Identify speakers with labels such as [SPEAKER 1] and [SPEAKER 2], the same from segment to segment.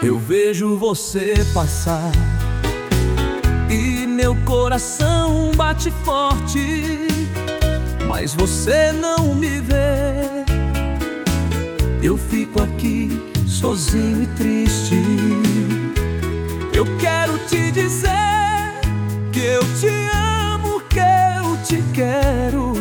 [SPEAKER 1] Eu vejo você passar e meu coração bate forte, mas você não me vê. Eu fico aqui sozinho e triste. Eu quero te dizer que eu te amo, que eu te quero,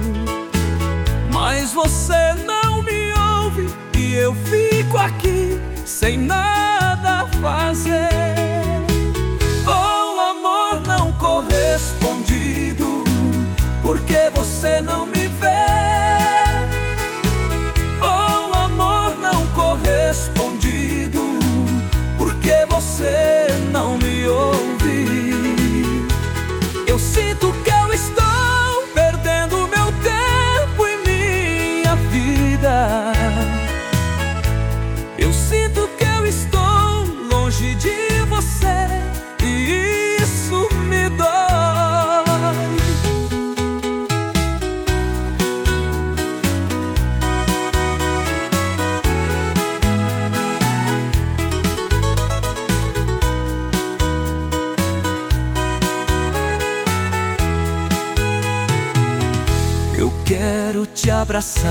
[SPEAKER 1] mas você não me ouve e eu fico aqui sem nada a fazer. Oh, amor não correspondido, porque você não me vê. Oh, amor não correspondido, porque você não me ouve. Eu sinto que eu estou perdendo meu tempo e minha vida. Eu sinto que eu estou longe de você e isso me dói. Eu quero te abraçar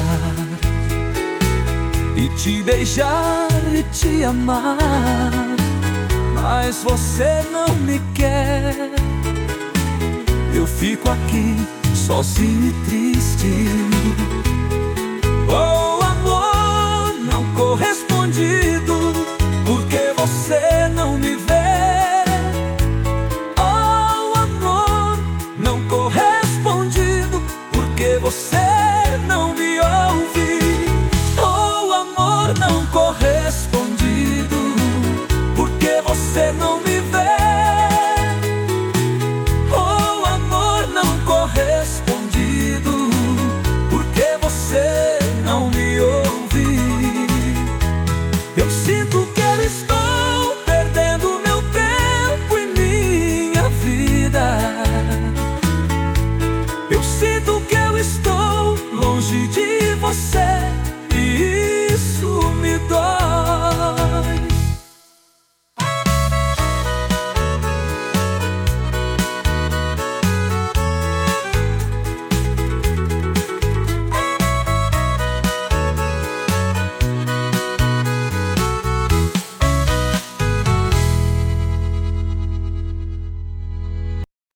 [SPEAKER 1] e te beijar e te amar, mas você não me quer. Eu fico aqui sozinho e triste. Oh, amor não correspondido, porque você não me vê. Oh, amor não correspondido, porque você não me ouve. Oh, amor não correspondido, porque você não me vê. Oh, amor não correspondido, porque você não me ouve. Eu sinto que eu estou